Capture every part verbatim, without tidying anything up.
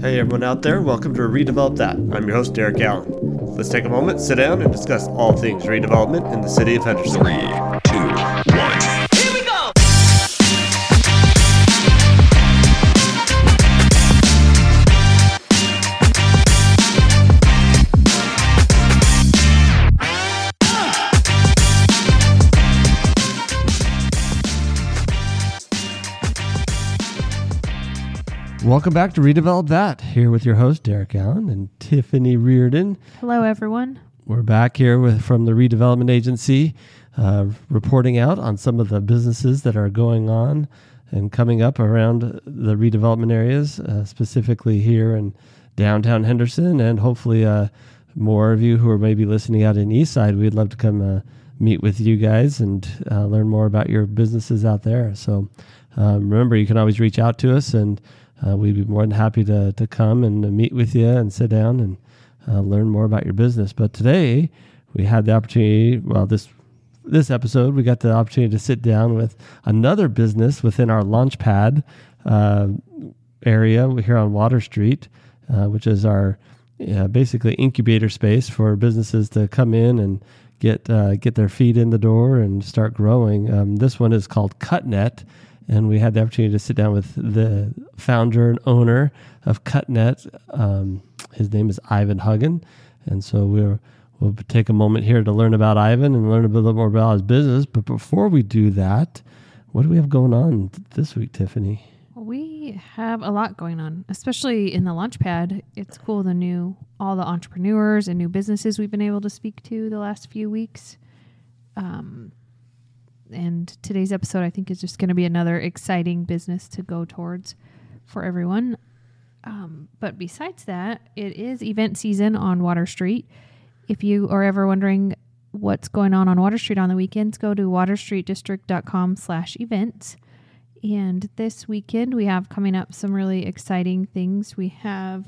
Hey everyone out there, welcome to Redevelop That. I'm your host, Derek Allen. Let's take a moment, sit down, and discuss all things redevelopment in the city of Henderson. Three, two, one. Here we go! Welcome back to Redevelop That, here with your host, Derek Allen and Tiffany Reardon. Hello, everyone. We're back here with from the Redevelopment Agency, uh, reporting out on some of the businesses that are going on and coming up around the redevelopment areas, uh, specifically here in downtown Henderson, and hopefully uh, more of you who are maybe listening out in Eastside. We'd love to come uh, meet with you guys and uh, learn more about your businesses out there. So um, remember, you can always reach out to us, and uh, we'd be more than happy to to come and uh, meet with you and sit down and Uh, learn more about your business. But today we had the opportunity, well, this this episode, we got the opportunity to sit down with another business within our Launchpad uh, area here on Water Street, uh, which is our uh, basically incubator space for businesses to come in and get uh, get their feet in the door and start growing. Um, this one is called CutNet, and we had the opportunity to sit down with the founder and owner of CutNet. Um, his name is Ivan Huggen, and so we're, we'll take a moment here to learn about Ivan and learn a bit more about his business. But before we do that, what do we have going on th- this week, Tiffany? We have a lot going on, especially in the Launchpad. It's cool, the new, all the entrepreneurs and new businesses we've been able to speak to the last few weeks. Um, and today's episode, I think, is just going to be another exciting business to go towards for everyone. Um, but besides that, it is event season on Water Street. If you are ever wondering what's going on on Water Street on the weekends, go to waterstreetdistrict.com slash events. And this weekend, we have coming up some really exciting things. We have,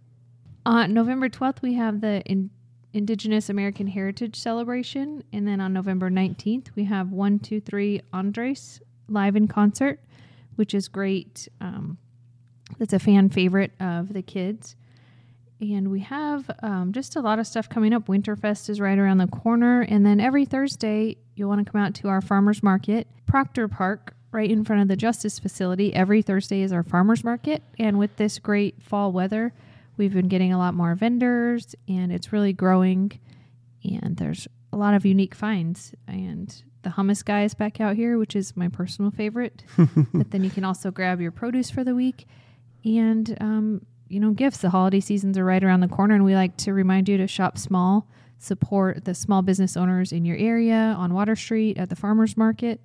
on November twelfth, we have the in, Indigenous American Heritage Celebration. And then on November nineteenth, we have one two three Andres live in concert, which is great. Um, That's a fan favorite of the kids. And we have um, just a lot of stuff coming up. Winterfest is right around the corner. And then every Thursday, you'll want to come out to our farmers market, Proctor Park, right in front of the Justice Facility. Every Thursday is our farmers market. And with this great fall weather, we've been getting a lot more vendors, and it's really growing. And there's a lot of unique finds. And the hummus guy is back out here, which is my personal favorite. But then you can also grab your produce for the week. And, um, you know, gifts. The holiday seasons are right around the corner, and we like to remind you to shop small, support the small business owners in your area on Water Street at the farmers market,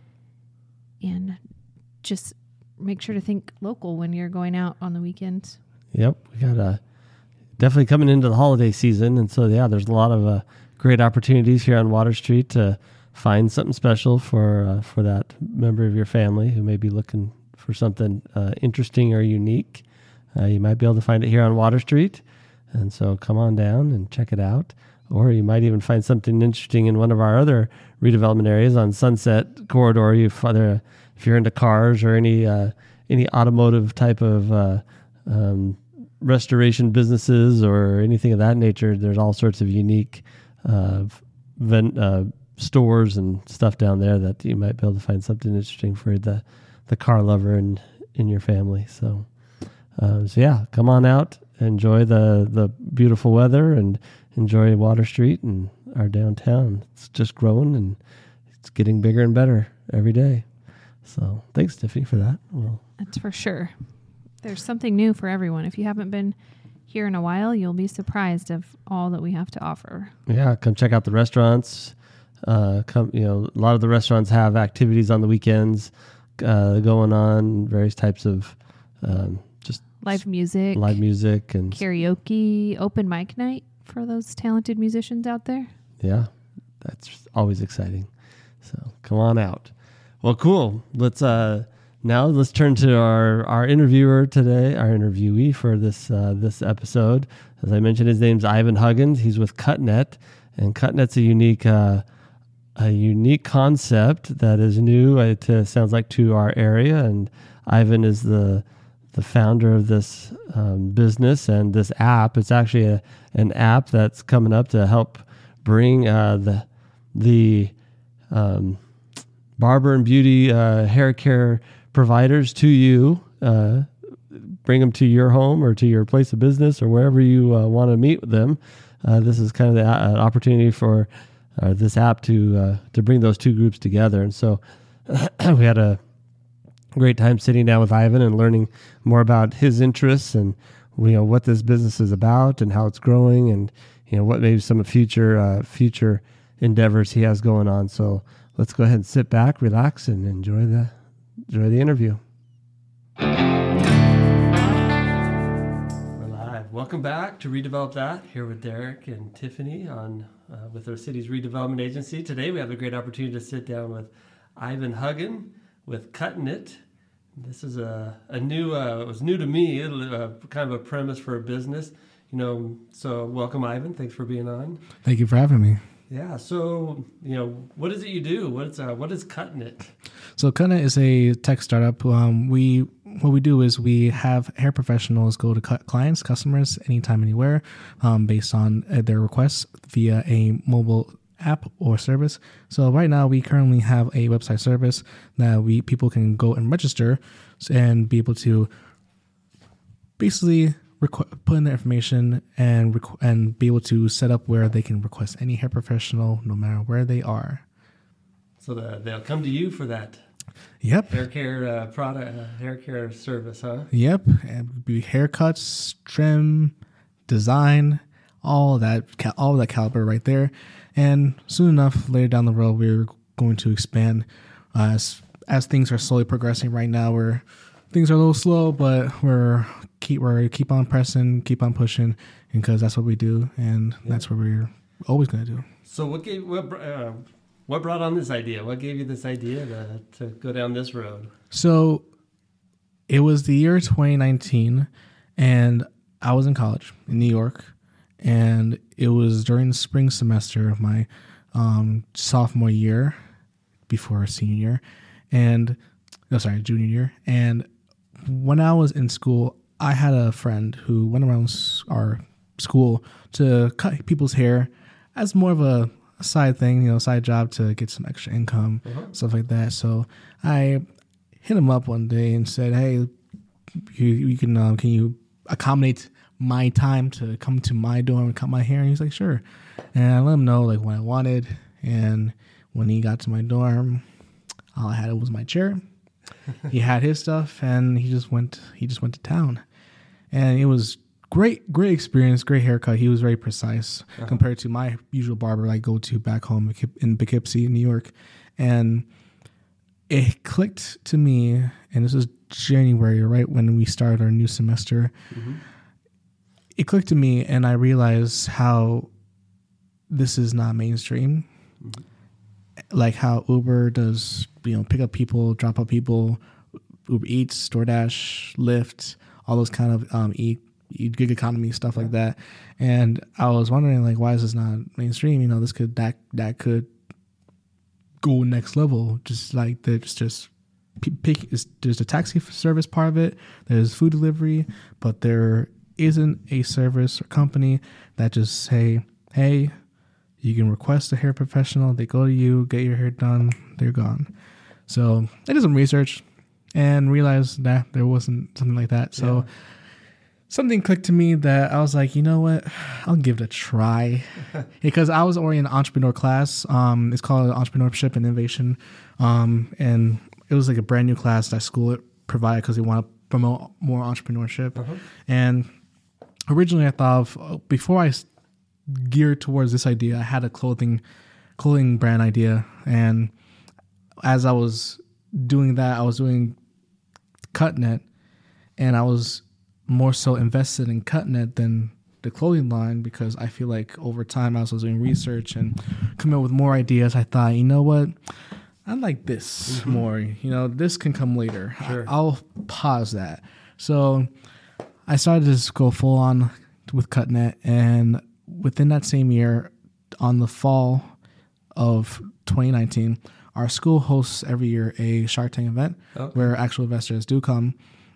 and just make sure to think local when you're going out on the weekends. Yep, we got uh, definitely coming into the holiday season, and so, yeah, there's a lot of uh, great opportunities here on Water Street to find something special for uh, for that member of your family who may be looking for something uh, interesting or unique. Uh, you might be able to find it here on Water Street. And so come on down and check it out. Or you might even find something interesting in one of our other redevelopment areas on Sunset Corridor. You either, if you're into cars or any uh, any automotive type of uh, um, restoration businesses or anything of that nature, there's all sorts of unique uh, ven- uh, stores and stuff down there that you might be able to find something interesting for the the car lover in, in your family. So, uh, so yeah, come on out, enjoy the, the beautiful weather, and enjoy Water Street and our downtown. It's just growing, and it's getting bigger and better every day. So thanks, Tiffany, for that. Well, That's for sure. There's something new for everyone. If you haven't been here in a while, you'll be surprised of all that we have to offer. yeah, come check out the restaurants. Uh, come, you know, a lot of the restaurants have activities on the weekends Uh, going on, various types of um, just Live music. live music and Karaoke, open mic night for those talented musicians out there. yeah, that's always exciting. So come on out. Well, cool. Let's uh, now let's turn to our our interviewer today, our interviewee for this uh, this episode. As I mentioned, his name's Ivan Huggins. He's with CutNet, and CutNet's a unique. Uh, a unique concept that is new, it uh, sounds like, to our area. And Ivan is the the founder of this um, business and this app. It's actually a, an app that's coming up to help bring uh, the the um, barber and beauty uh, hair care providers to you. Uh, bring them to your home or to your place of business or wherever you uh, want to meet with them. Uh, this is kind of the uh, opportunity for uh, this app to uh, to bring those two groups together. And so we had a great time sitting down with Ivan and learning more about his interests and you know what this business is about and how it's growing and you know what maybe some future uh, future endeavors he has going on. So let's go ahead and sit back, relax, and enjoy the enjoy the interview. We're live. Welcome back to Redevelop That, here with Derek and Tiffany on uh, with our city's redevelopment agency. Today we have a great opportunity to sit down with Ivan Huggen with Cutting It. This is a, a new, uh, it was new to me, uh, kind of a premise for a business, you know, so welcome, Ivan. Thanks for being on. Thank you for having me. Yeah, so, you know, what is it you do? What's, uh, what is Cutting It? So Cutting It is a tech startup. Um, we, what we do is we have hair professionals go to cut clients, customers, anytime, anywhere, um, based on uh, their requests via a mobile app or service. So right now we currently have a website service that we people can go and register and be able to basically requ- put in their information and requ- and be able to set up where they can request any hair professional no matter where they are. So the, they'll come to you for that. Yep. Hair care uh, product, uh, hair care service, huh? Yep. And be haircuts, trim, design, all that, all that caliber right there. And soon enough, later down the road, we're going to expand uh, as as things are slowly progressing. Right now, where things are a little slow, but we're keep we're keep on pressing, keep on pushing, and because that's what we do, and yeah. that's what we're always going to do. So, what gave what uh, what brought on this idea? What gave you this idea to to go down this road? So, it was the year twenty nineteen, and I was in college in New York. And it was during the spring semester of my um, sophomore year, before senior year, and no, sorry, junior year. And when I was in school, I had a friend who went around our school to cut people's hair as more of a side thing, you know, side job to get some extra income, uh-huh. stuff like that. So I hit him up one day and said, "Hey, you, you can uh, can you accommodate my time to come to my dorm and cut my hair?" And he's like, "Sure." And I let him know like what I wanted. And when he got to my dorm, all I had was my chair. He had his stuff, and he just went. He just went to town, and it was great, great experience, great haircut. He was very precise uh-huh. compared to my usual barber I go to back home in Poughkeepsie, New York, and it clicked to me. And this was January, right when we started our new semester. Mm-hmm. It clicked to me, and I realized how this is not mainstream. Mm-hmm. Like how Uber does, you know, pick up people, drop off people, Uber Eats, DoorDash, Lyft, all those kind of um, e, e gig economy stuff yeah. like that. And I was wondering, like, why is this not mainstream? You know, this could that that could go next level. Just like there's just pick. There's a taxi service part of it. There's food delivery, but there isn't a service or company that just say, "Hey, you can request a hair professional. They go to you, get your hair done. They're gone." So I did some research and realized that there wasn't something like that. So yeah. something clicked to me that I was like, you know what? I'll give it a try. Because I was already in an entrepreneur class. Um, it's called Entrepreneurship and Innovation. Um, and it was like a brand new class that school provided because they want to promote more entrepreneurship. Uh-huh. And originally I thought of, before I geared towards this idea, I had a clothing clothing brand idea. And as I was doing that, I was doing Cutting It, and I was more so invested in Cutting It than the clothing line, because I feel like over time, as I was doing research and coming up with more ideas, I thought, you know what, I like this mm-hmm. more. You know, this can come later. Sure. I, I'll pause that. So I started to just go full on with Cutting It, and within that same year, on the fall of twenty nineteen, our school hosts every year a Shark Tank event okay. where actual investors do come.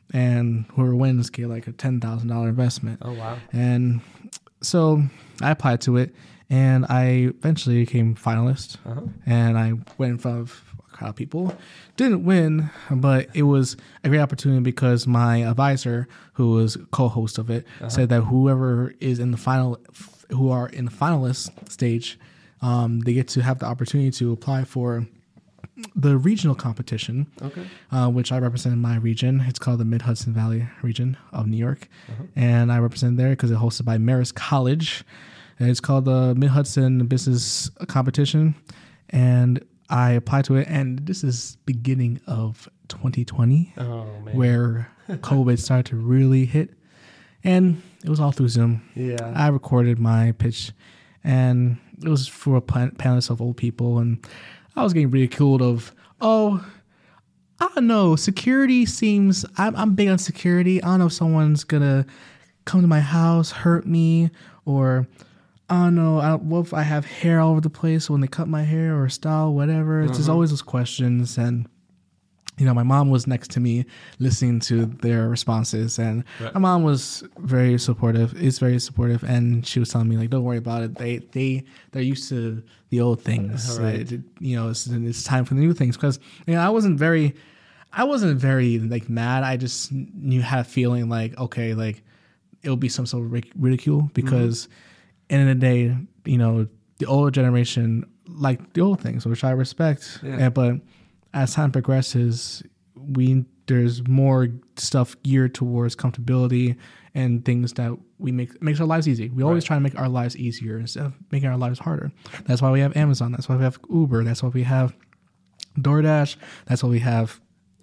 and whoever wins get like a ten thousand dollar investment. Oh wow! And so I applied to it, and I eventually became finalist. Uh-huh. And I went in front of a crowd of people. Didn't win, but it was a great opportunity because my advisor, who was co-host of it, Uh-huh. said that whoever is in the final, who are in the finalist stage, um, they get to have the opportunity to apply for the regional competition, Okay. uh, which I represent in my region. It's called the Mid-Hudson Valley region of New York. Uh-huh. And I represent there because it's hosted by Marist College. And it's called the Mid-Hudson Business Competition. And I applied to it. And this is beginning of twenty twenty, Oh man. where COVID started to really hit. And it was all through Zoom. Yeah. I recorded my pitch, and it was for a pan- panelist of old people, and I was getting ridiculed of, oh, I don't know, security seems, I'm, I'm big on security. I don't know if someone's gonna come to my house, hurt me, or I don't know, I don't, what if I have hair all over the place when they cut my hair or style, whatever. It's just always those questions. And you know, my mom was next to me listening to their responses, and Right. my mom was very supportive, is very supportive, and she was telling me, like, don't worry about it. They, they, they're used to the old things. Right. It- you know, it's, it's time for the new things. Because, you know, I wasn't very, I wasn't very, like, mad. I just knew, had a feeling like, okay, like, it'll be some sort of ric- ridicule because, end of the day, you know, the older generation like the old things, which I respect. Yeah. And, but as time progresses, we there's more stuff geared towards comfortability and things that we make makes our lives easy. We always Right. try to make our lives easier instead of making our lives harder. That's why we have Amazon. That's why we have Uber. That's why we have DoorDash. That's why we have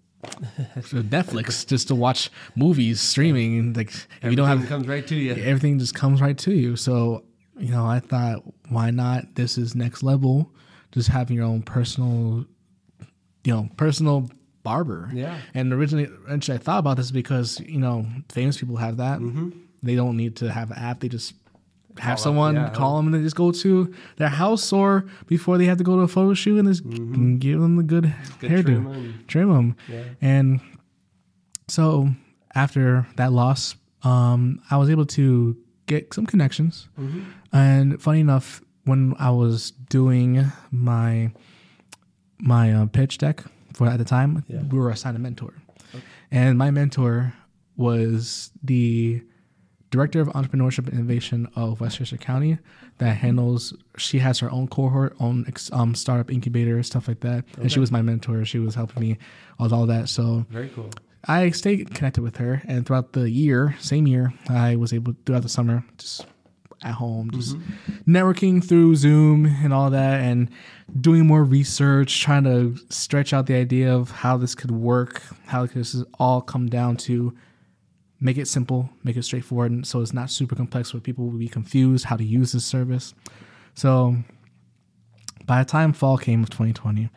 Netflix, just to watch movies streaming. And like, if you don't Everything have comes right to you. everything, just comes right to you. So you know, I thought, why not? This is next level. Just having your own personal, you know, personal barber. Yeah. And originally, originally I thought about this because, you know, famous people have that. Mm-hmm. They don't need to have an app. They just Call have up, someone yeah. call them and they just go to their house, or before they have to go to a photo shoot, and just give them the good, Mm-hmm. Good hairdo, trim and- trim them. Yeah. And so after that loss, um, I was able to get some connections. Mm-hmm. And funny enough, when I was doing my my uh, pitch deck for at the time, Yeah. we were assigned a mentor, and my mentor was the director of entrepreneurship and innovation of Westchester County that handles. She has her own cohort, own ex- um, startup incubator, stuff like that. And she Okay. was my mentor. She was helping me with all that. So Very cool. I stayed connected with her, and throughout the year, same year, I was able throughout the summer, just at home, just networking through Zoom and all that, and doing more research, trying to stretch out the idea of how this could work, how this is all come down to make it simple, make it straightforward, and so it's not super complex where people will be confused how to use this service. So by the time fall came of twenty twenty,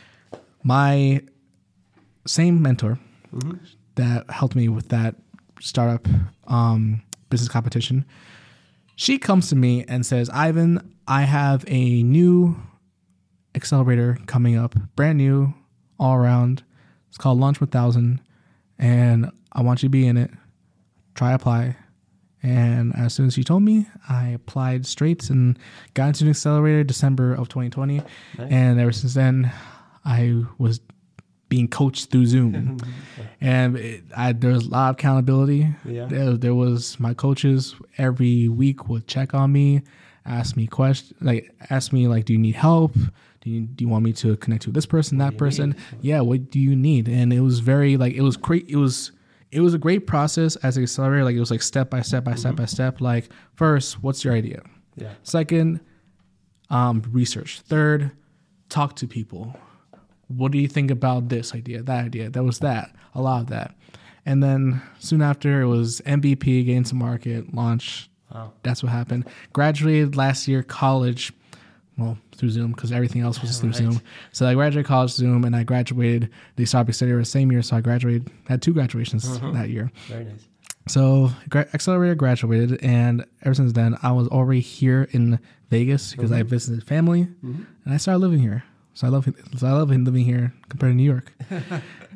my same mentor that helped me with that startup um, business competition, she comes to me and says, Ivan, I have a new accelerator coming up, brand new, all around. It's called Launch one thousand, and I want you to be in it. Try apply. And as soon as she told me, I applied straight and got into an accelerator December of twenty twenty. Nice. And ever since then, I was being coached through Zoom. And it, I, there was a lot of accountability. Yeah. There, there was my coaches every week would check on me, ask me questions, like ask me like, do you need help? Do you, do you want me to connect to this person, that you person? need? Yeah. What do you need? And it was very like, it was great. It was, it was a great process as an accelerator. Like it was like step by step by step by step. Like first, what's your idea? Yeah. Second, um, research. Third, talk to people. What do you think about this idea, that idea? That was that, a lot of that. And then soon after, it was M V P, get into market, launch. Wow. That's what happened. Graduated last year, college, well, through Zoom, because everything else was through Right. Zoom. So I graduated college Zoom, and I graduated the Startup Accelerator the same year. So I graduated, had two graduations Uh-huh. that year. Very nice. So gra- Accelerator graduated, and ever since then, I was already here in Vegas because I visited family, and I started living here. So I love, so I love living here compared to New York.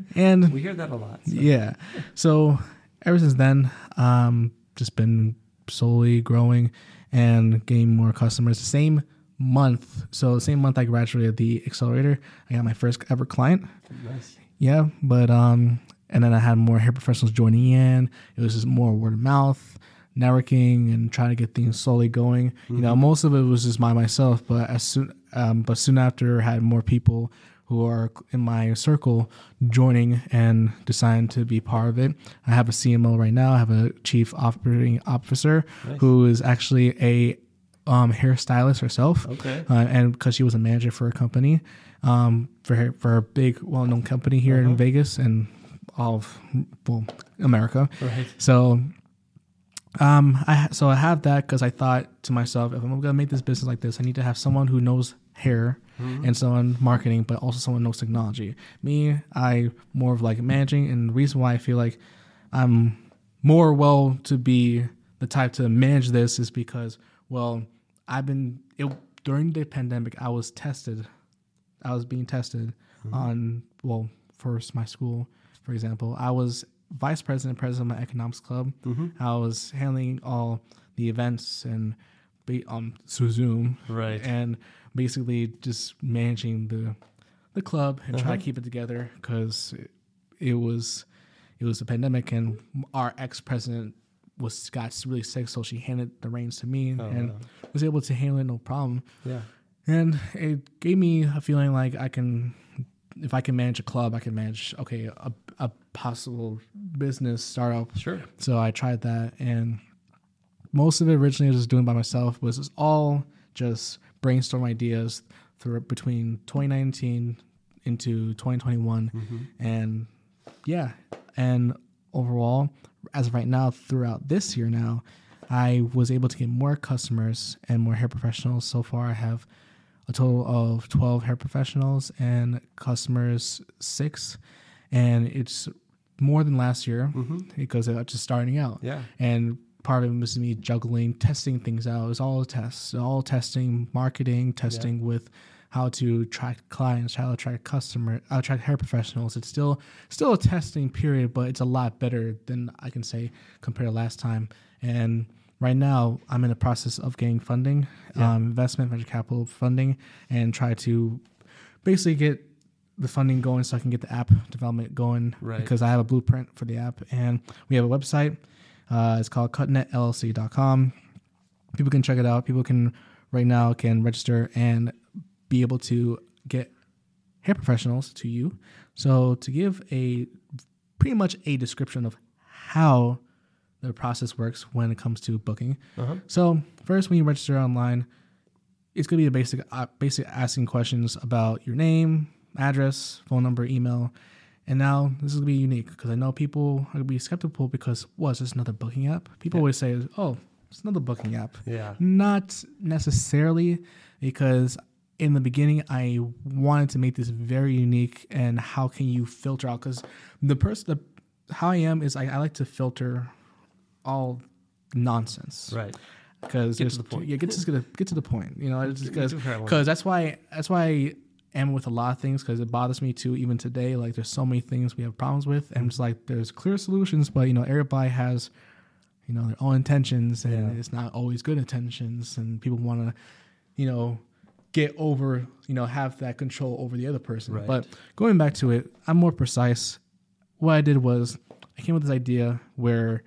And We hear that a lot. So. yeah. So ever since then, um, just been slowly growing and getting more customers. Same month. So the same month I graduated the accelerator, I got my first ever client. Nice. Yeah. But, um, and then I had more hair professionals joining in. It was just more word of mouth, networking, and trying to get things slowly going. Mm-hmm. You know, most of it was just by myself, but as soon, um, but soon after, I had more people who are in my circle joining and deciding to be part of it. I have a C M O right now. I have a chief operating officer nice. Who is actually a um, hairstylist herself. Okay. Uh, and because she was a manager for a company, um, for her, for a big, well-known company here uh-huh. in Vegas and all of well, America. Right. So, um, I so I have that because I thought to myself, if I'm gonna make this business like this, I need to have someone who knows hair. Mm-hmm. And someone marketing, but also someone knows technology. Me, I more of like managing, and the reason why I feel like I'm more well to be the type to manage this is because, well, I've been it, during the pandemic. I was tested. I was being tested mm-hmm. on well, first my school, for example. I was vice president, president of my economics club. Mm-hmm. I was handling all the events and be um through Zoom, right, and basically just managing the the club and uh-huh. try to keep it together because it, it was it was a pandemic and our ex-president was got really sick, so she handed the reins to me oh, and wow. was able to handle it no problem. Yeah, and it gave me a feeling like I can, if I can manage a club, I can manage okay a, a possible business startup. Sure. So I tried that, and most of it originally I was just doing by myself. Was just all just brainstorm ideas through between twenty nineteen into twenty twenty-one, mm-hmm. and yeah, and overall, as of right now, throughout this year now, I was able to get more customers and more hair professionals. So far, I have a total of twelve hair professionals and customers six, and it's more than last year mm-hmm. because it's just starting out. Yeah, and part of it was me juggling, testing things out. It was all tests, all testing, marketing, testing yeah. with how to attract clients, how to attract customer, attract hair professionals. It's still still a testing period, but it's a lot better than I can say compared to last time. And right now, I'm in the process of getting funding, yeah. um, investment, venture capital funding, and try to basically get the funding going so I can get the app development going. Right. Because I have a blueprint for the app, and we have a website. Uh, it's called cut net L L C dot com. People can check it out. People can right now can register and be able to get hair professionals to you. So to give a pretty much a description of how the process works when it comes to booking. Uh-huh. So first, when you register online, it's going to be a basic, uh, basic asking questions about your name, address, phone number, email. And now this is going to be unique because I know people are going to be skeptical because, what, is this another booking app? People yeah. always say, oh, it's another booking app. Yeah. Not necessarily, because in the beginning, I wanted to make this very unique. And how can you filter out? Because the person, the, how I am is I, I like to filter all nonsense. Right. Because get to the point. Yeah, get to, get to the point. You know, because that's why that's why I am with a lot of things, because it bothers me too. Even today, like there's so many things we have problems with, and it's like there's clear solutions, but you know everybody has, you know, their own intentions, and yeah. it's not always good intentions, and people want to, you know, get over, you know, have that control over the other person. Right. But going back to it, I'm more precise. What I did was I came with this idea where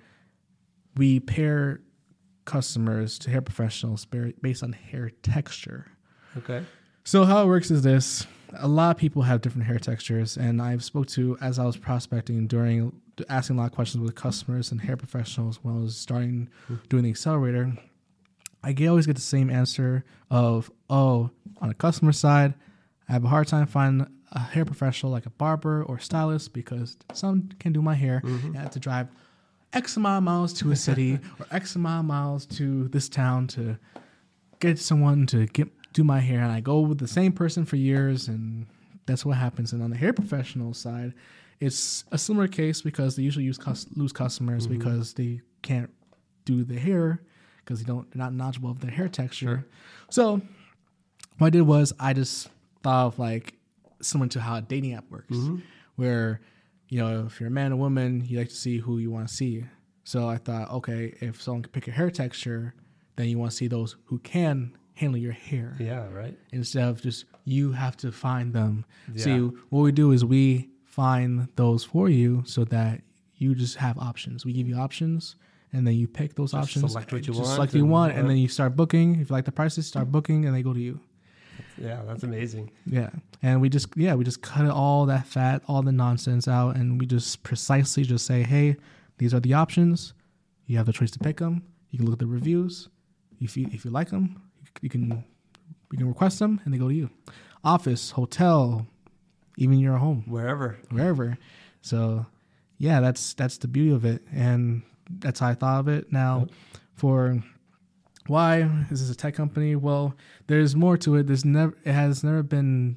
we pair customers to hair professionals based on hair texture. Okay. So how it works is this: a lot of people have different hair textures, and I've spoke to, as I was prospecting during asking a lot of questions with customers and hair professionals when I was starting doing the accelerator, I get, always get the same answer of, oh, on the customer side, I have a hard time finding a hair professional like a barber or stylist because some can do my hair. Mm-hmm. I have to drive X amount of miles to a city or X amount of miles to this town to get someone to get do my hair, and I go with the same person for years, and that's what happens. And on the hair professional side, it's a similar case because they usually use cus- lose customers mm-hmm. because they can't do the hair because they don't they're not knowledgeable of their hair texture. Sure. So what I did was I just thought of like similar to how a dating app works, mm-hmm. where you know, if you're a man or woman, you like to see who you want to see. So I thought, okay, if someone can pick your hair texture, then you want to see those who can handle your hair. Yeah, right. Instead of just you have to find them. Yeah. See, what we do is we find those for you so that you just have options. We give you options, and then you pick those Just options. select what you just want Select what you and- want, and then you start booking. If you like the prices, start booking, and they go to you. Yeah, that's amazing. Yeah, and we just yeah we just cut all that fat, all the nonsense out, and we just precisely just say, hey, these are the options. You have the choice to pick them. You can look at the reviews. If you if you like them, you can you can request them, and they go to you. Office, hotel, even your home, Wherever. wherever. So yeah, that's that's the beauty of it, and that's how I thought of it. Now, for why is this a tech company? Well, there's more to it. There's never it has never been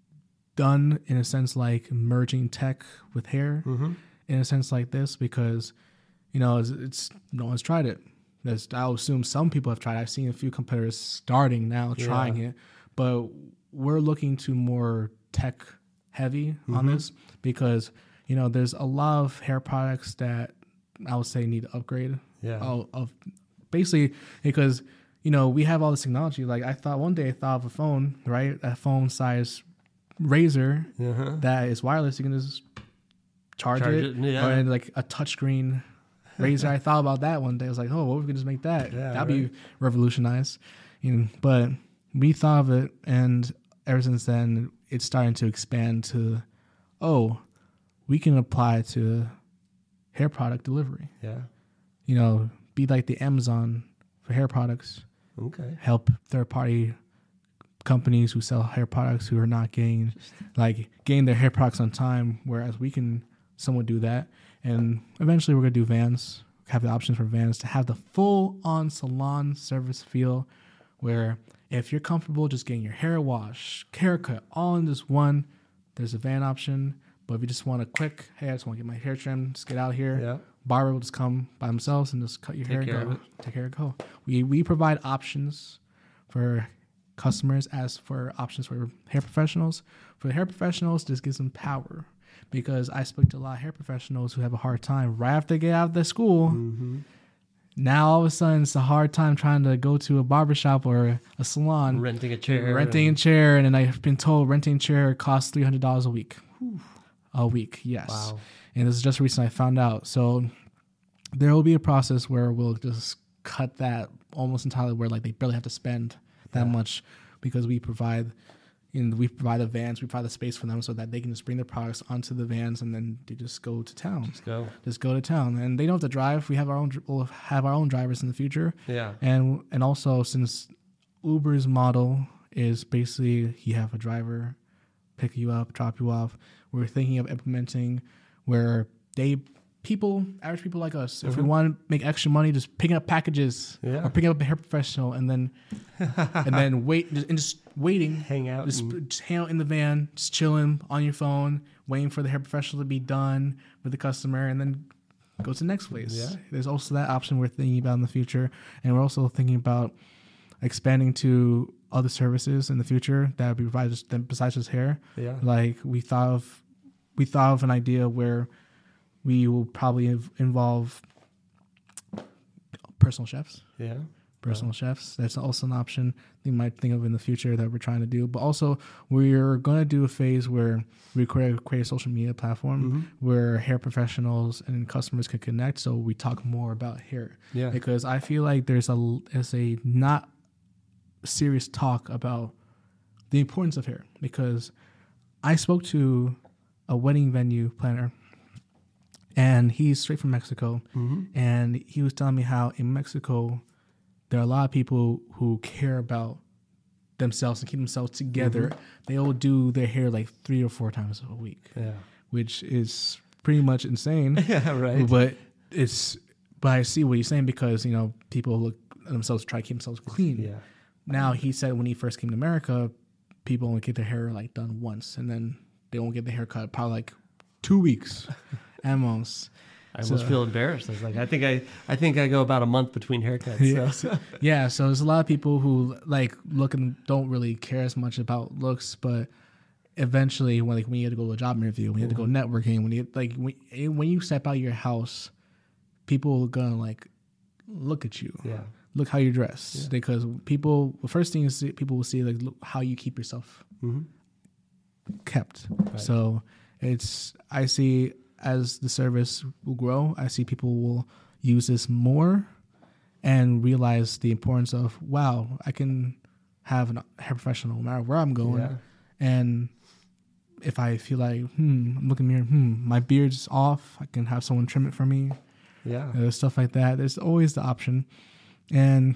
done in a sense like merging tech with hair Mm-hmm. in a sense like this, because you know it's, it's no one's tried it. There's, I'll assume some people have tried. I've seen a few competitors starting now trying Yeah. it, but we're looking to more tech heavy on Mm-hmm. this, because you know there's a lot of hair products that I would say need to upgrade. Yeah. Of, of basically because you know we have all this technology. Like I thought one day I thought of a phone, right? A phone size razor Uh-huh. that is wireless. You can just charge, Charge it, it, yeah. or like a touchscreen razor. I thought about that one day. I was like, oh, what if we could just make that? Yeah, That'd right. be revolutionized. You know, but we thought of it, and ever since then, it's starting to expand to, oh, we can apply it to hair product delivery. Yeah. You know, be like the Amazon for hair products. Okay. Help third party companies who sell hair products who are not getting like getting their hair products on time, whereas we can somewhat do that. And eventually we're gonna do Vans, have the options for Vans to have the full on salon service feel, where if you're comfortable just getting your hair washed, haircut all in this one, there's a van option. But if you just want a quick, hey, I just want to get my hair trimmed, just get out here, Yeah. barber will just come by themselves and just cut your Take hair and care go. of it. Take care and go. We we provide options for customers as for options for hair professionals. For the hair professionals, this gives them power, because I spoke to a lot of hair professionals who have a hard time right after they get out of the school. Mm-hmm. Now all of a sudden it's a hard time trying to go to a barbershop or a salon, Renting a chair. renting a and- chair, and then I've been told renting a chair costs three hundred dollars a week. A week, yes. Wow. And this is just recently I found out. So there will be a process where we'll just cut that almost entirely, where like they barely have to spend that Yeah. much, because we provide, you know, we provide the vans, we provide the space for them so that they can just bring their products onto the vans, and then they just go to town. Let's go. Just go to town, and they don't have to drive. We have our own, we'll have our own drivers in the future. Yeah. And and also, since Uber's model is basically you have a driver pick you up, drop you off, we're thinking of implementing where they people, average people like us, if we Mhm. want to make extra money, just picking up packages Yeah. or picking up a hair professional, and then and then wait and just waiting, Hang out. just, and- just hang out in the van, just chilling on your phone, waiting for the hair professional to be done with the customer, and then go to the next place. Yeah. There's also that option we're thinking about in the future, and we're also thinking about expanding to other services in the future that would be provided just- then besides just hair. yeah. Like we thought of, we thought of an idea where we will probably inv- involve personal chefs. Yeah. Personal chefs. That's also an option you might think of in the future that we're trying to do. But also, we're going to do a phase where we create, create a social media platform Mhm. where hair professionals and customers can connect. So we talk more about hair, Yeah. because I feel like there's a there's a not serious talk about the importance of hair. Because I spoke to a wedding venue planner, and he's straight from Mexico, Mm-hmm. and he was telling me how in Mexico there are a lot of people who care about themselves and keep themselves together. They all do their hair like three or four times a week, Yeah. which is pretty much insane. Yeah. Right. But it's but I see what he's saying, because you know people look at themselves, try to keep themselves clean. Yeah. Now he said when he first came to America, people only get their hair like done once, and then they won't get the haircut probably like two weeks at most. I almost So- feel embarrassed. I was like, I think I, I think I go about a month between haircuts. Yeah. So. Yeah, so there's a lot of people who like look and don't really care as much about looks, but eventually, when like when you had to go to a job interview, when you had to go networking, when you like when, when you step out of your house, people are gonna like look at you. Yeah. Look how you dress, Yeah. because people. The first thing is people will see like look how you keep yourself Mm-hmm. kept. Right. So it's I see as the service will grow, I see people will use this more and realize the importance of wow, I can have a hair professional no matter where I'm going, Yeah. and if I feel like hmm, I'm looking in the mirror, hmm, my beard's off, I can have someone trim it for me. Yeah. Uh, stuff like that. There's always the option, and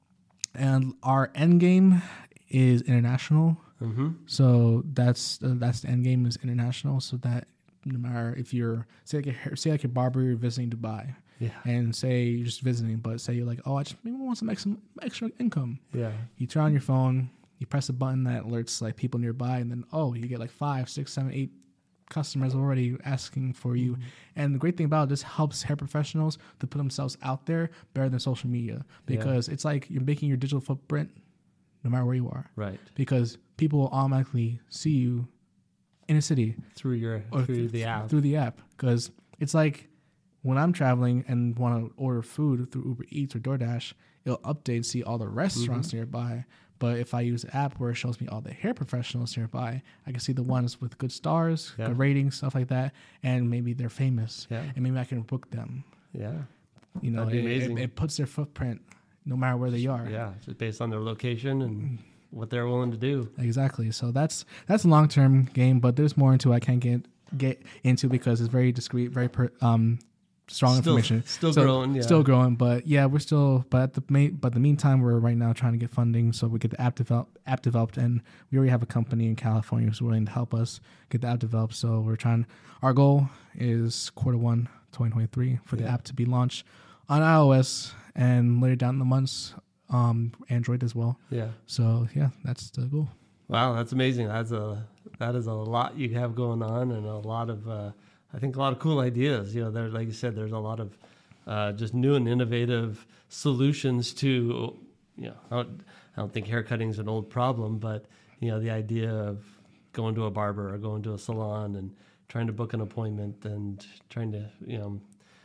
and our end game is international. Mm-hmm. So that's uh, that's the end game is international. So that no matter if you're say like a, say like a barber, you're visiting Dubai, Yeah. and say you're just visiting, but say you're like, oh, I just maybe want some extra extra income. Yeah. You turn on your phone, you press a button that alerts like people nearby, and then oh, you get like five, six, seven, eight customers already asking for you. And the great thing about it, this helps hair professionals to put themselves out there better than social media, because it's like you're making your digital footprint no matter where you are, Right. because people will automatically see you in a city Through your or through th- the app. through the app, because it's like when I'm traveling and want to order food through Uber Eats or DoorDash, it'll update and see all the restaurants Mm-hmm. nearby. But if I use the app where it shows me all the hair professionals nearby, I can see the ones with good stars, Yeah. good ratings, stuff like that, and maybe they're famous, Yeah. and maybe I can book them. Yeah. You know, That'd be it, it, amazing. it puts their footprint no matter where they are. Yeah. Just based on their location and what they're willing to do. Exactly. So that's that's a long term game, but there's more into it I can't get get into because it's very discreet, very per, um strong Still- information. still So- growing, yeah. Still growing, but yeah, we're still. But at the main, but the meantime, we're right now trying to get funding so we get the app develop app developed, and we already have a company in California who's willing to help us get the app developed. So we're trying. Our goal is quarter one, twenty twenty-three, for the Yeah. app to be launched on iOS and later down in the months, um, Android as well. Yeah. So yeah, that's the goal. Wow, that's amazing. That's a that is a lot you have going on, and a lot of uh, I think a lot of cool ideas. You know, there, like you said, there's a lot of uh, just new and innovative solutions to. You know, I don't, I don't think haircutting is an old problem, but you know, the idea of going to a barber or going to a salon and trying to book an appointment and trying to, you know,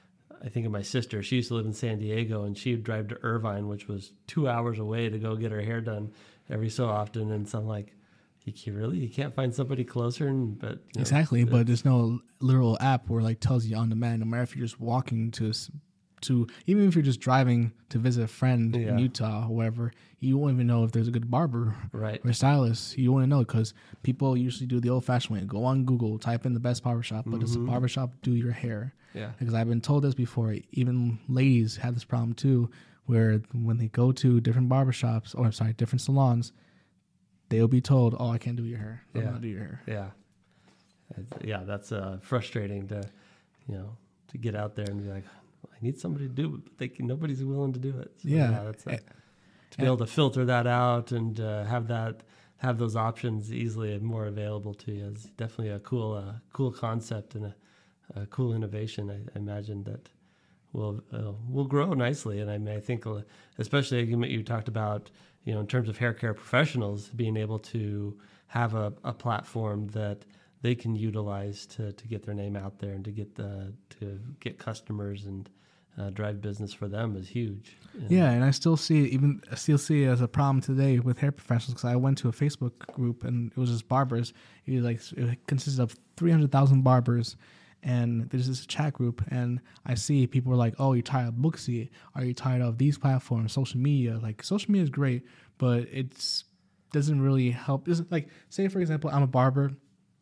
I think of my sister. She used to live in San Diego, and she would drive to Irvine, which was two hours away, to go get her hair done every so often. And so I'm like, you can, really, you can't find somebody closer. And but you know, Exactly, the- but there's no literal app where like tells you on demand. No matter if you're just walking to, s- to even if you're just driving to visit a friend Yeah. in Utah or wherever, you won't even know if there's a good barber Right. or stylist. You won't know because people usually do the old-fashioned way: go on Google, type in the best barbershop, but does the barbershop do your hair? Yeah. Because I've been told this before. Even ladies have this problem too, where when they go to different barbershops, or I'm sorry, different salons, they'll be told, "Oh, I can't do your hair. I'm Yeah. not do your hair." Yeah. It's- yeah, that's uh, frustrating to, you know, to get out there and be like, I need somebody to do it, but they can, nobody's willing to do it. So, Yeah. that's uh, Eh, to be able to filter that out and uh, have that have those options easily and more available to you is definitely a cool uh, cool concept and a, a cool innovation. I, I imagine that will uh, will grow nicely, and I mean I think uh, especially you you talked about, you know, in terms of hair care professionals being able to have a, a platform that they can utilize to, to get their name out there and to get the to get customers and uh, drive business for them is huge. You know? Yeah, and I still see it, even I still see it as a problem today with hair professionals, because I went to a Facebook group and it was just barbers. It was like it consisted of three hundred thousand barbers, and there's this chat group, and I see people are like, "Oh, you're tired of Booksy? Are you tired of these platforms, social media? Like social media is great, but it's doesn't really help." It's like, say for example, I'm a barber,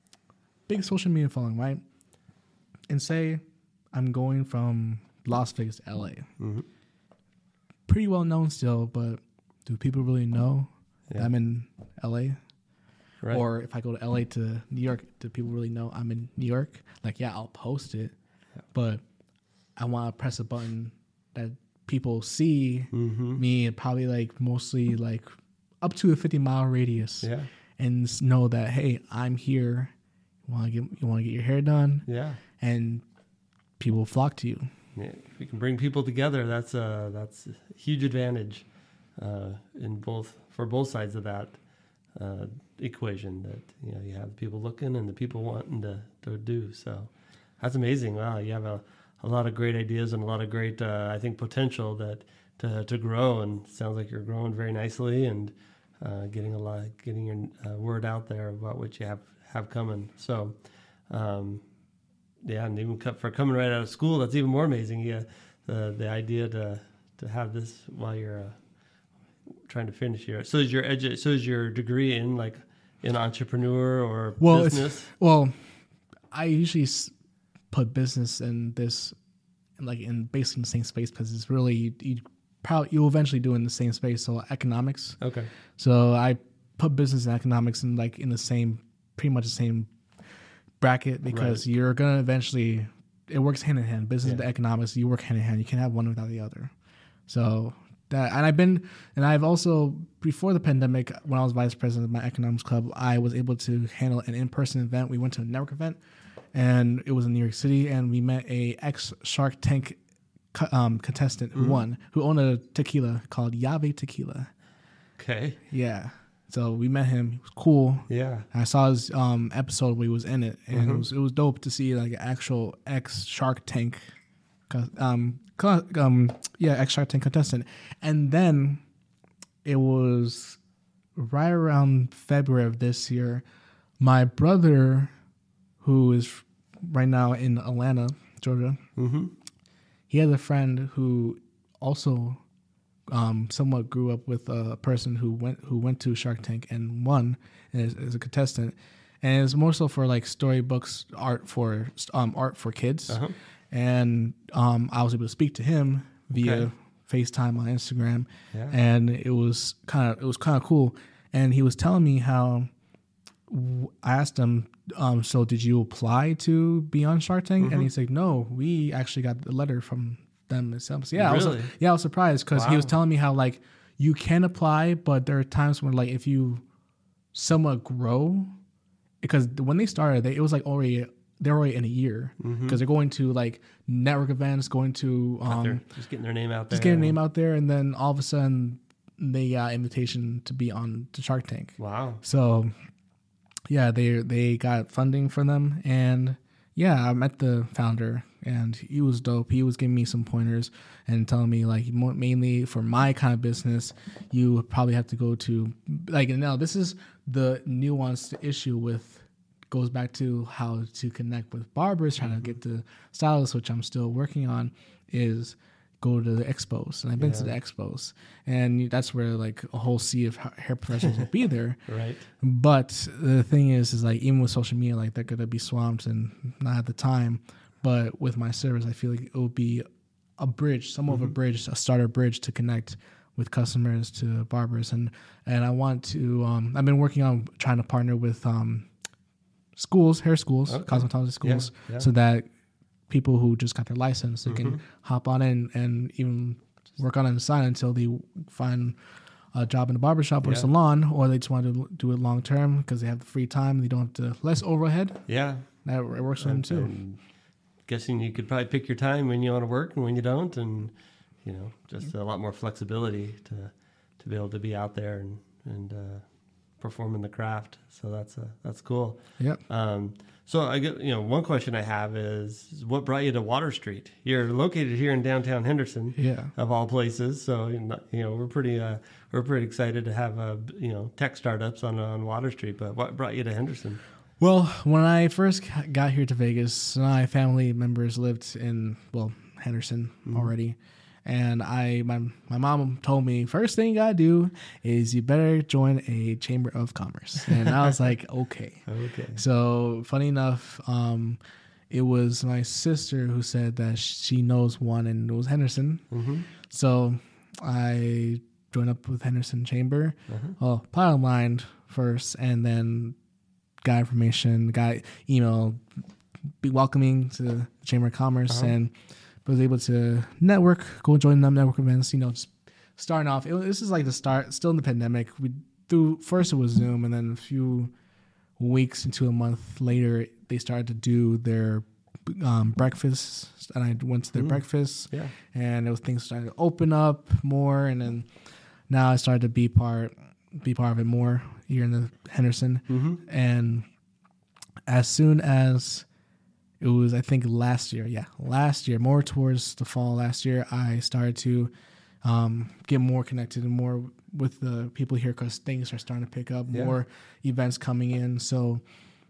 big social media following, right? And say I'm going from Las Vegas to L A. Mm-hmm. Pretty well known still, but do people really know Yeah. that I'm in L A? Right. Or if I go to L A to New York, do people really know I'm in New York? Like, yeah, I'll post it, but I want to press a button that people see Mm-hmm. me, and probably like mostly like up to a fifty mile radius, Yeah. and s- know that, hey, I'm here. You want to get you want to get your hair done, Yeah. and people flock to you. Yeah, if we can bring people together, that's a that's a huge advantage uh, in both for both sides of that. uh, equation that you know you have the people looking and the people wanting to, to do. So that's amazing. Wow, you have a, a lot of great ideas and a lot of great uh, I think potential that to to grow, and it sounds like you're growing very nicely and uh, getting a lot getting your uh, word out there about what you have have coming. So um, yeah, and even cut for coming right out of school, that's even more amazing. Yeah, the the idea to to have this while you're uh, trying to finish your so is your edu- so is your degree in like in entrepreneur or well, business? It's, well, I usually s- put business in this like in basically in the same space because it's really you, you probably you'll eventually do it in the same space. So economics. Okay. So I put business and economics in like in the same pretty much the same bracket because Right. you're gonna eventually it works hand in hand. Business Yeah. and economics, you work hand in hand. You can't have one without the other. So that, and I've been, and I've also before the pandemic, when I was vice president of my economics club, I was able to handle an in-person event. We went to a network event, and it was in New York City, and we met a ex Shark Tank co- um, contestant who Mhm. won, who owned a tequila called Yave Tequila. Okay. Yeah. So we met him. He was cool. Yeah. I saw his um, episode where he was in it, and it Mhm. was it was dope to see like an actual ex Shark Tank, co- um, co- um, yeah, ex Shark Tank contestant. And then it was right around February of this year. My brother, who is right now in Atlanta, Georgia, Mm-hmm. he has a friend who also um, somewhat grew up with a person who went who went to Shark Tank and won as, as a contestant, and it's more so for like storybooks, art for um, art for kids. Uh-huh. And um, I was able to speak to him via Okay. FaceTime on Instagram, Yeah. and it was kind of it was kind of cool. And he was telling me how I asked him, um, so did you apply to be on Shark Tank? Mhm. And he's like, no, we actually got the letter from them themselves. Yeah, I Really? was yeah, I was surprised because he was Wow. telling me how like you can apply, but there are times when like if you somewhat grow, because when they started, they, it was like already they're already in a year because Mhm. they're going to like network events, going to Out there, um, just getting their name out there. just getting a name out there, and then all of a sudden they got invitation to be on the Shark Tank. Wow. So yeah, they they got funding from them, and yeah, I met the founder, and he was dope. He was giving me some pointers and telling me like mo- mainly for my kind of business, you would probably have to go to like now this is the nuanced issue with goes back to how to connect with barbers, trying to get the stylists, which I'm still working on, is go to the expos. And I've been to the Yeah. expos, and that's where like a whole sea of ha- hair professionals will be there. Right. But the thing is, is like even with social media, like they're gonna be swamped and not have the time. But with my service, I feel like it will be a bridge, somewhat of a bridge, a starter bridge to connect with customers to barbers, and and I want to. Um, I've been working on trying to partner with um, schools, hair schools, Okay. cosmetology schools, Yeah, yeah. so that people who just got their license they can Mhm. hop on in and even work on it on the side until they find a job in a barbershop or Yeah. salon, or they just want to do it long term because they have the free time. They don't have to less overhead. Yeah. That it works for them And- too. and guessing you could probably pick your time when you want to work and when you don't, and you know, just a lot more flexibility to to be able to be out there and and uh, performing the craft. So that's uh, that's cool. Yep. Um, so I get you know one question I have is what brought you to Water Street? You're located here in downtown Henderson, Yeah. of all places. So you know you know, we're pretty uh, we're pretty excited to have uh, you know tech startups on on Water Street. But what brought you to Henderson? Well, when I first got here to Vegas, my family members lived in well Henderson already, and I my my mom told me first thing you gotta do is you better join a chamber of commerce, and I was like, okay. Okay. So funny enough, um, it was my sister who said that she knows one, and it was Henderson. Mm-hmm. So I joined up with Henderson Chamber. Uh-huh. Well, applied online first, and then got information, got email, be welcoming to the Chamber of Commerce, Uh-huh. and was able to network, go join them network events. You know, just starting off. It, was- this is like the start, still in the pandemic. We through first it was Zoom, and then a few weeks into a month later, they started to do their um, breakfasts, and I went to their Mm. breakfasts, Yeah. and it was things started to open up more, and then now I started to be part be part of it more. here in the Henderson, Mm-hmm. and as soon as it was, I think last year, yeah, last year, more towards the fall last year, I started to um, get more connected and more with the people here because things are starting to pick up, Yeah. more events coming in. So,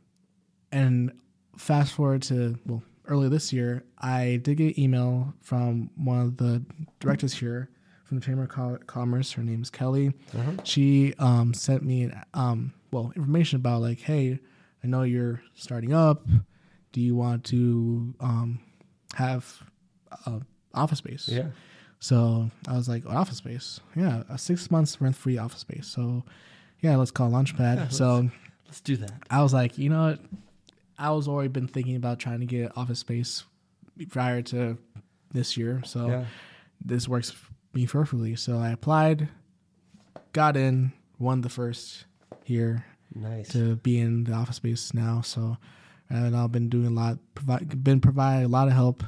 and fast forward to, well, earlier this year, I did get an email from one of the directors here from the Chamber of Co- Commerce. Her name's Kelly. Uh-huh. She um, sent me, um, well, information about like, hey, I know you're starting up. Do you want to um, have uh, office space? Yeah. So I was like, office space? Yeah, a six months rent free office space. So yeah, let's call Launchpad. Yeah, so Let's do that. I was like, you know what? I was already been thinking about trying to get office space prior to this year. So Yeah. this works for me perfectly. So I applied, got in, won the first here Nice. to be in the office space now. So, and I've been doing a lot, provide, been providing a lot of help,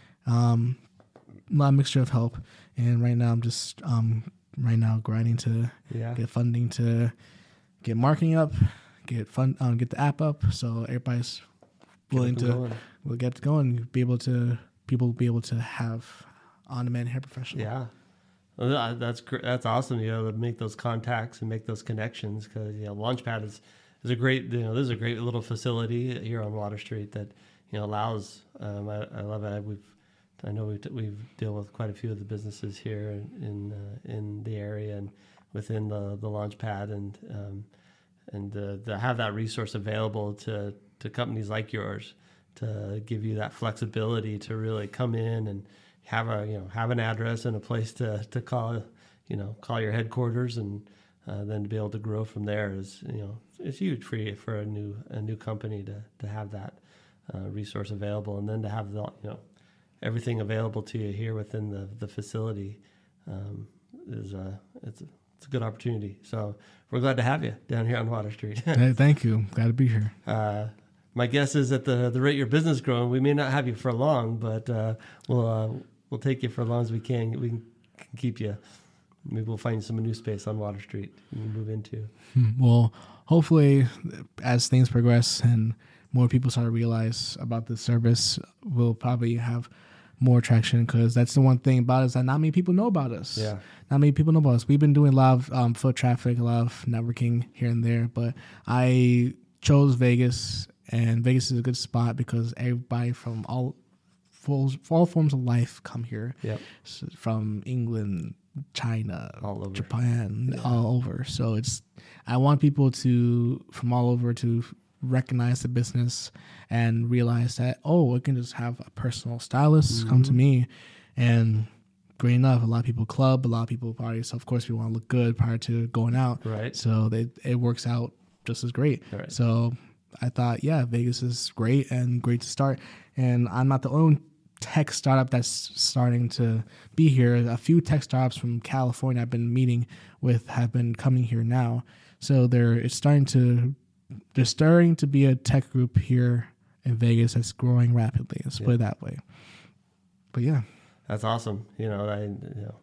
um, a lot of mixture of help. And right now I'm just, um, right now grinding to Yeah. get funding to get marketing up, get fun, um, get the app up. So everybody's willing Get them to, going. will get it going, be able to, people be able to have on-demand hair professional. Yeah. Well, that- that's gr- that's awesome. You know, to make those contacts and make those connections because you know, Launchpad is is a great. You know, this is a great little facility here on Water Street that you know allows. Um, I, I love it. We've I know we've we've dealt with quite a few of the businesses here in in, uh, in the area and within the the Launchpad and um, and uh, to have that resource available to to companies like yours to give you that flexibility to really come in and have a you know have an address and a place to to call you know call your headquarters and uh, then to be able to grow from there is you know it's huge for you for a new a new company to to have that uh, resource available and then to have the you know everything available to you here within the the facility um, is a it's a, it's a good opportunity. So we're glad to have you down here on Water Street. Hey, thank you. Glad to be here. Uh, my guess is at the the rate your business is growing, we may not have you for long, but uh, we'll uh, we'll take you for as long as we can. We can keep you. Maybe we'll find you some new space on Water Street you can move into. Hmm. Well, hopefully, as things progress and more people start to realize about this service, we'll probably have more traction because that's the one thing about us that not many people know about us. Yeah. Not many people know about us. We've been doing a lot of um, foot traffic, a lot of networking here and there, but I chose Vegas, and Vegas is a good spot because everybody from all full, all forms of life come here. Yep. So from England, China, All over. Japan, Yeah. all over. So it's I want people to from all over to recognize the business and realize that oh, I can just have a personal stylist come to me. And great enough, a lot of people club, a lot of people party. So of course we want to look good prior to going out. Right. So they, it works out just as great. Right. So I thought, yeah, Vegas is great and great to start. And I'm not the only tech startup that's starting to be here. A few tech startups from California I've been meeting with have been coming here now. So they're it's starting to there's starting to be a tech group here in Vegas that's growing rapidly. Let's put it that way. But yeah. That's awesome. You know, I you know,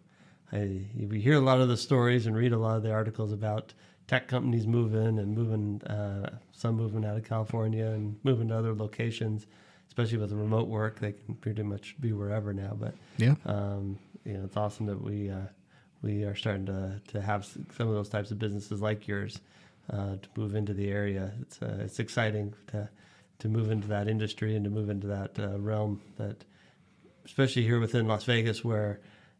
I we hear a lot of the stories and read a lot of the articles about tech companies moving and moving, uh, some moving out of California and moving to other locations, especially with the remote work. They can pretty much be wherever now. But Yeah. um, you know, it's awesome that we uh, we are starting to to have some of those types of businesses like yours uh, to move into the area. It's uh, it's exciting to to move into that industry and to move into that uh, realm that, especially here within Las Vegas, where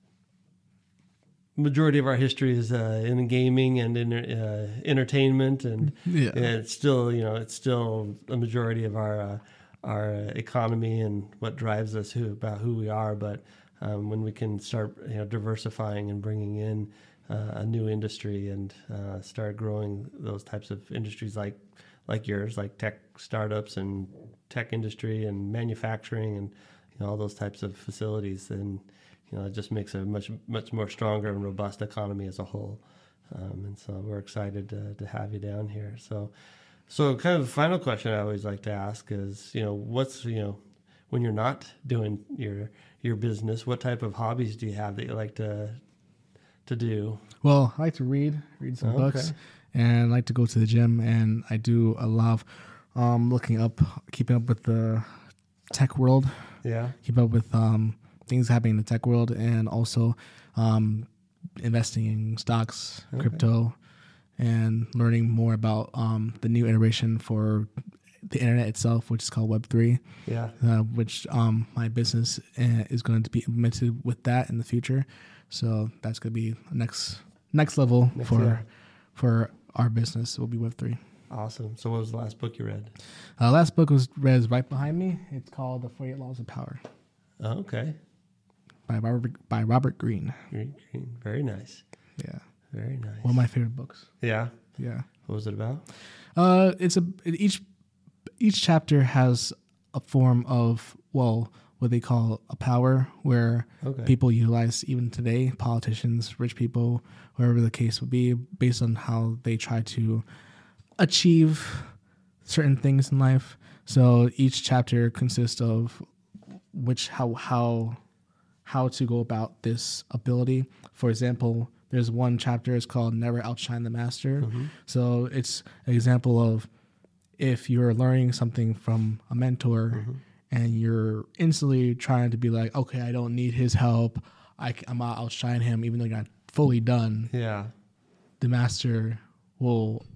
majority of our history is uh, in gaming and in uh, entertainment, and, Yeah. and it's still, you know, it's still a majority of our uh, our economy and what drives us who about who we are. But um, when we can start, you know, diversifying and bringing in uh, a new industry and uh, start growing those types of industries like like yours, like tech startups and tech industry and manufacturing and you know all those types of facilities, then you know it just makes a much much more stronger and robust economy as a whole. Um, and so we're excited to, to have you down here. So, so kind of the final question I always like to ask is, you know, what's you know when you're not doing your your business, what type of hobbies do you have that you like to to do? Well, I like to read, read some Okay. books, and I like to go to the gym, and I do a lot of um, looking up, keeping up with the tech world, Yeah. keep up with um, things happening in the tech world, and also um, investing in stocks, Okay. crypto, and learning more about um, the new iteration for the internet itself, which is called Web three, Yeah. uh, which um, my business uh, is going to be implemented with that in the future. So that's going to be next next level Next, for yeah. for our business. It will be Web three. Awesome. So what was the last book you read? Uh, last book was read is right behind me. It's called The forty-eight Laws of Power Oh, okay. by Robert by Robert Greene. Green, green. Very nice. Yeah, Very nice. one of my favorite books. Yeah. Yeah, What was it about? uh, it's a it, each each chapter has a form of well, what they call a power, where Okay. people utilize even today, politicians, rich people, wherever the case would be, based on how they try to achieve certain things in life. So each chapter consists of which how how how to go about this ability. For example, there's one chapter it's called Never Outshine the Master. Mm-hmm. So it's an example of if you're learning something from a mentor Mm-hmm. and you're instantly trying to be like, okay, I don't need his help. I, c- I'm gonna outshine him, even though you're not fully done. Yeah. The master will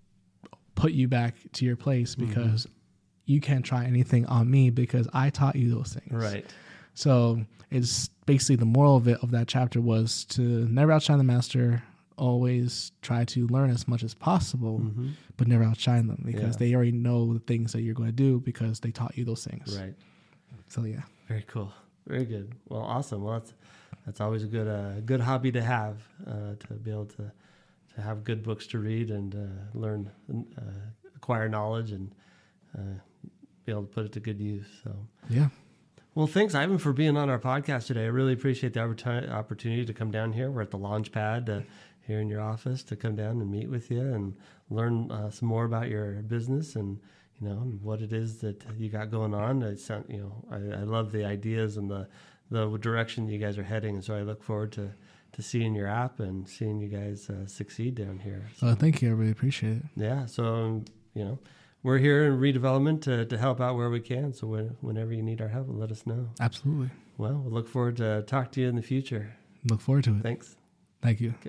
put you back to your place because you can't try anything on me because I taught you those things. Right. So it's basically the moral of it of that chapter was to never outshine the master. Always try to learn as much as possible, Mm-hmm. but never outshine them because Yeah. they already know the things that you're going to do because they taught you those things. Right. So yeah, Very cool. Very good. Well, awesome. Well, that's that's always a good uh, good hobby to have uh, to be able to to have good books to read and uh, learn, uh, acquire knowledge, and uh, be able to put it to good use. So, yeah, well, thanks, Ivan, for being on our podcast today. I really appreciate the opportu- opportunity to come down here. We're at the Launchpad uh, here in your office to come down and meet with you and learn uh, some more about your business and you know and what it is that you got going on. It sound, you know, I, I love the ideas and the the direction you guys are heading, and so I look forward to to seeing your app and seeing you guys uh, succeed down here. So, uh, thank you. I really appreciate it. yeah, so um, you know, we're here in redevelopment to, to help out where we can. So when, whenever you need our help, let us know. Absolutely. Well, we'll look forward to talk to you in the future. Look forward to it. Thanks. Thank you.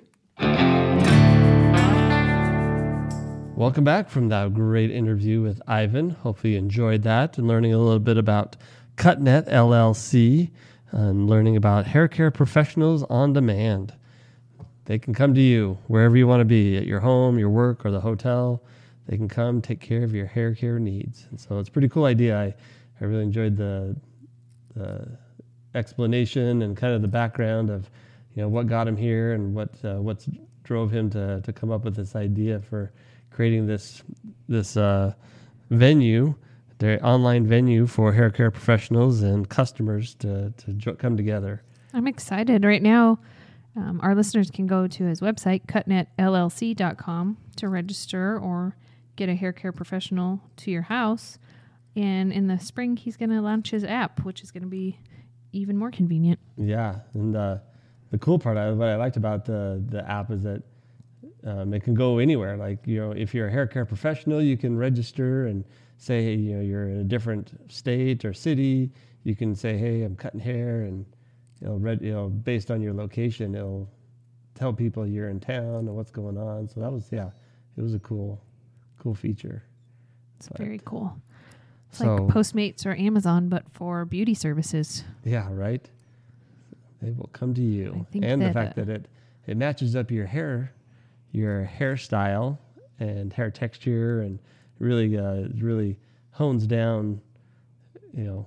Welcome back from that great interview with Ivan. Hopefully you enjoyed that and learning a little bit about CutNet L L C and learning about hair care professionals on demand. They can come to you wherever you want to be, at your home, your work, or the hotel. They can come take care of your hair care needs. And so it's a pretty cool idea. I, I really enjoyed the, the explanation and kind of the background of, you know, what got him here and what uh, what's drove him to to come up with this idea for creating this this uh, venue, their online venue for hair care professionals and customers to to jo- come together. I'm excited right now. Um, our listeners can go to his website, cut net L L C dot com, to register or get a hair care professional to your house. And in the spring, he's going to launch his app, which is going to be even more convenient. Yeah, and uh, the cool part, I, what I liked about the the app is that um, it can go anywhere. Like, you know, if you're a hair care professional, you can register and say, hey, you know, you're in a different state or city. You can say, hey, I'm cutting hair, and you know, read, you know, based on your location, it'll tell people you're in town and what's going on. So that was, yeah, it was a cool, cool feature. It's But- very cool. It's So- like Postmates or Amazon, but for beauty services. Yeah, right. They will come to you, I think and the that, fact uh, that it it matches up your hair, your hairstyle and hair texture, and really uh, really hones down, you know,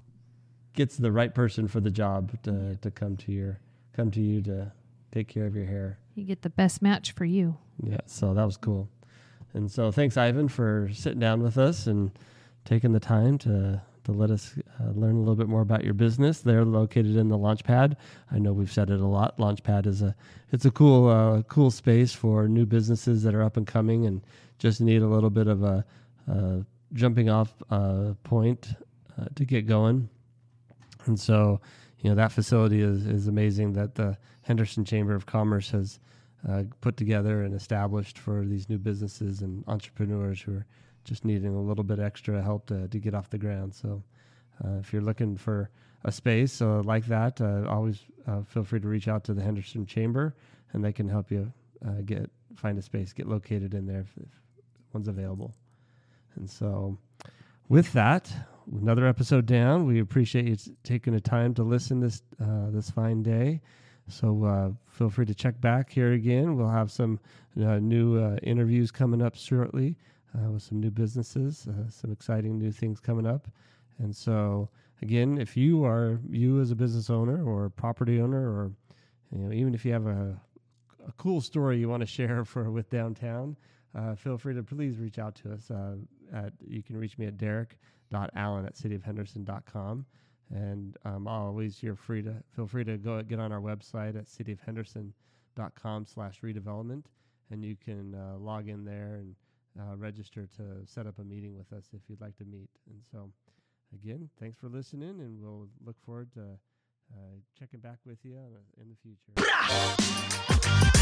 gets the right person for the job to to come to your come to you to take care of your hair. You get the best match for you. Yeah, so that was cool. And so thanks, Ivan, for sitting down with us and taking the time to to let us uh, learn a little bit more about your business. They're located in the Launchpad. I know we've said it a lot. Launchpad is a it's a cool uh, cool space for new businesses that are up and coming and just need a little bit of a, a jumping off uh, point uh, to get going. And so, you know, that facility is, is amazing that the Henderson Chamber of Commerce has uh, put together and established for these new businesses and entrepreneurs who are just needing a little bit extra help to, to get off the ground. So uh, if you're looking for a space uh, like that, uh, always uh, feel free to reach out to the Henderson Chamber, and they can help you uh, get find a space, get located in there if, if one's available. And so with that, another episode down. We appreciate you t- taking the time to listen this uh, this fine day. So uh, feel free to check back here again. We'll have some uh, new uh, interviews coming up shortly uh, with some new businesses, uh, some exciting new things coming up. And so again, if you are you as a business owner or property owner, or you know, even if you have a, a cool story you want to share for with downtown, uh, feel free to please reach out to us. Uh, at you can reach me at derek dot allen at city of henderson dot com. And um, always you're free to feel free to go get on our website at city of henderson dot com slash redevelopment, and you can uh, log in there and uh, register to set up a meeting with us if you'd like to meet. And so, again, thanks for listening, and we'll look forward to uh, checking back with you in the future.